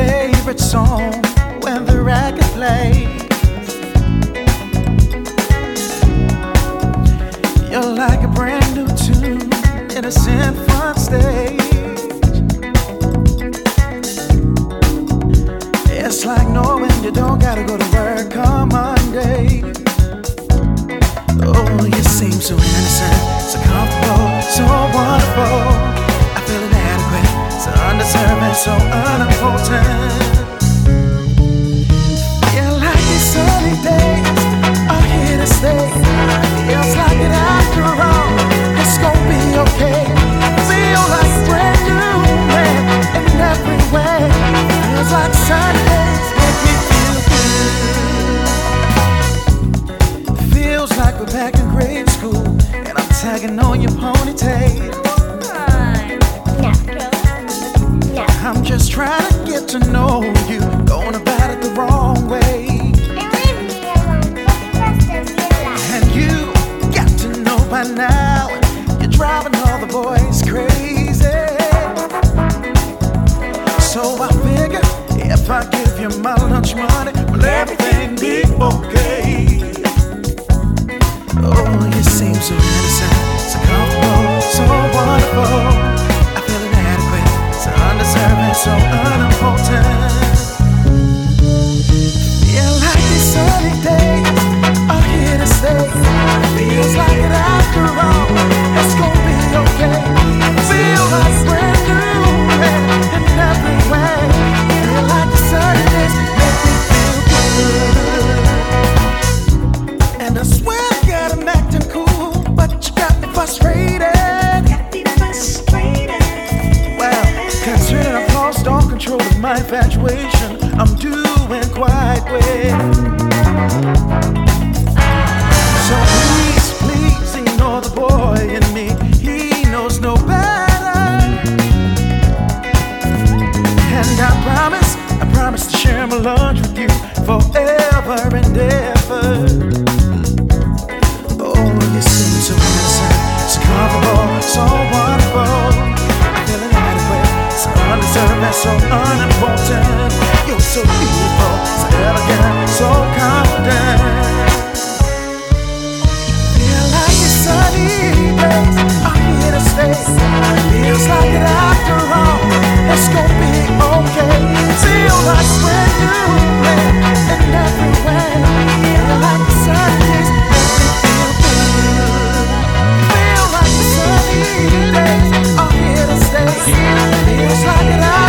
favorite song when the record plays. You're like a brand new tune, innocent front stage. It's like knowing you don't gotta go to work on Monday. Oh, you seem so innocent, so comfortable, so wonderful. I feel inadequate, so undeserving, so unimportant. Yeah, like these sunny days are here to stay. Feels like it after all, it's gonna be okay. Feel like a brand new man in every way. Feels like sunny days make me feel good. Feels like we're back in grade school, and I'm tagging on your ponytail. I'm just trying to get to know you, going about it the wrong way. And you got to know by now, you're driving all the boys crazy. So I figure if I give you my lunch money, will everything be okay? Oh, you seem so innocent, so comfortable, so wonderful. I feel inadequate, so undeserving, so unimportant. Yeah, like these sunny days are here to stay. Feels like it after all, it's gonna be okay. Feel like brand new man in every way. Feel like the sunny days make me feel good. And I swear I got 'em acting cool, but you got me frustrated. Well, considering I've lost all control of my infatuation, I'm doing quite well. So please, please ignore the boy in me. He knows no better. And I promise to share my lunch with you forever and ever. Oh, you seem so innocent, so comfortable, so wonderful. I feel inadequate, so undeserving, so unimportant. You're so beautiful, so elegant, so confident. Feel like the sunny days are here to stay. Feels like it after all, it's gonna be okay. Feel like brand new man in every way. Feel like the sunny days make me feel good. Feel like the sunny days are here to stay. Feels like it